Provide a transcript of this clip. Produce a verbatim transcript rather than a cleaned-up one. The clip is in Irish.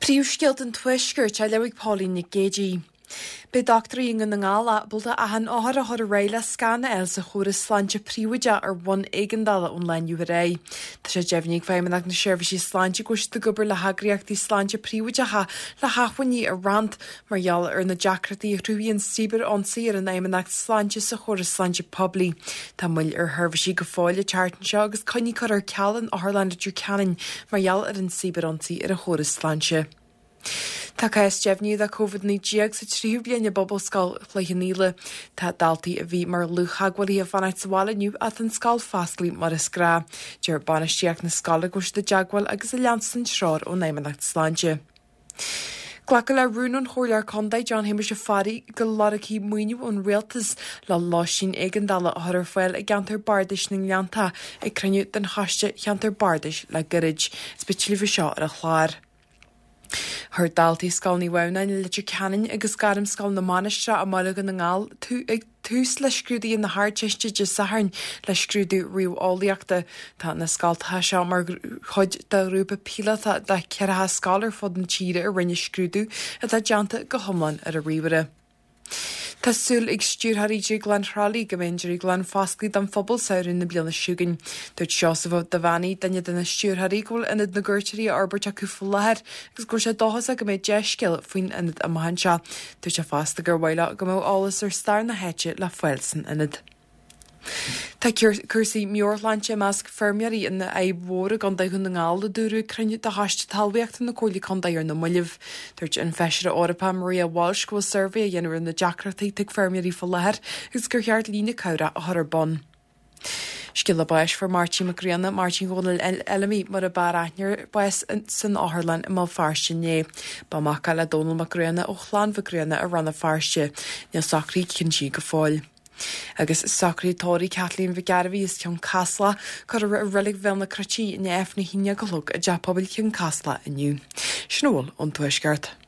Príomhsceilt an tuisgur te leigh Pauline na Géidí. Be doctorí in an ngála bulta a han áhar a hor réile scanna el sa chóras sláinte príomide ar bhain éigandala ón leniu ré. Tá sé deimhníigh féimeach na seirbhísí sláinte goiste gobar le hagraíochtaí sláinte príomide ha le hahaní a rant margheall ar na deacrataí ruúíon sibir an saoar an éimeach sláinte sa chóras sláinte poblí. Tá muil ar thurbhísí go fáile teartan seo agus coinní chu ar cealan áthlanna dú ceanin margheall ar an sibir ansaí ar a chóras sláinte. Tá cais deimhníad a COVID nídéag sa tríú bliana bobbal scal chluicheníle tá daltaí a bhí mar luchagwalí a fannaid sála nniu a an scal fastlí mar is grá. Deir banisteach na scala gus de deagwal agus a leansan sráir ó néimenacht sláinte. Glaca le rún an chóir condaid John Hamish a farí go laraí muoinú an réaltas le láisín éigandala a thar foiil a gantar bardis na leanta ag cruniú den haiste cheantar bardis le garid, spitilí seo ar a chláir. Thir daltaí scal ní bhhaine le litir canin agus garim scal na manistre a málagan na ngáil tú ag tús le scrúdaí in na háteiste de saharn le scrúdú riú álaíachta tá na scaltha seo mar chuid de rúpa pílatha de ceartha scalar fod an tíre a rinne scrúdú a tá deanta go thomlan ar a riomhare. Tásúil ag stúrtharídí glan thralaí go méidirí glan fascaí don phobal saoirinn na bliana siúgan. Dúirt seosamh de bhaní daine den na stúrtharí ghfuil inad na gcuirteirí arbeirt acu fullathir agus gur sé dóchas a go méid deisceil faoin inad a maihanseo. Dúirt sé fásta gur bhile go mó álas ar star na héite le foiilsan inad. Tá cursaí meorláinte measc fermiarí in na éabhóra gan daithún na ngála dúrú crunne de haiste talbhaíochta na cólaí condair na muileh. Dúirt an feisire Orpa Maria Walsh go survey a dhéanamh na deacrataí tig fermiarí follahir agus gur cheart lína cabra a thar bon. Scilla báis for Martin Macreana, Martin Gonal Elmi mar a baraithnear báis san áharlan i má farste né. Ba maca le Donal Macreana ó chláán Macreana a ranna farste, ne sacrí cinntíí go fáil. Agus sacrí tóirí Kathleen Vigarvi is cion casla chu a rilig bheil na crutí in efna híine go lug a deapobil cion casla iniu. Snúil an tuisgart.